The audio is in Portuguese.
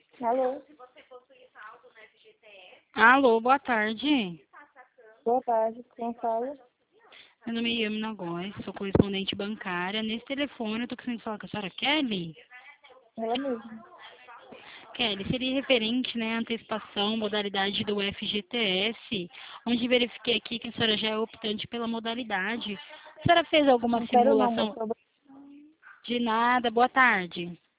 Alô? Alô, boa tarde. Boa tarde, quem fala? Meu nome é Yamina Góes, sou correspondente bancária. Nesse telefone eu tô conseguindo falar com a senhora Kelly. Ela mesma. Kelly, seria referente, né, à antecipação, modalidade do FGTS, onde verifiquei aqui que a senhora já é optante pela modalidade. A senhora fez alguma Não quero não, simulação moça. de nada? Boa tarde.